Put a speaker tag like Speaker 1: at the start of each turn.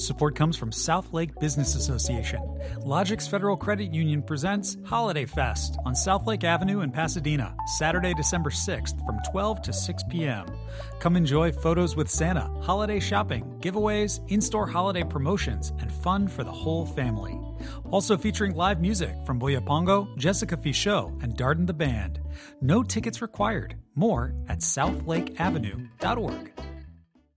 Speaker 1: Support comes from South Lake Business Association. Logix Federal Credit Union presents Holiday Fest on South Lake Avenue in Pasadena, Saturday, December 6th from 12 to 6 p.m. Come enjoy photos with Santa, holiday shopping, giveaways, in-store holiday promotions, and fun for the whole family. Also featuring live music from Boyapongo, Jessica Fichot, and Darden the Band. No tickets required. More at southlakeavenue.org.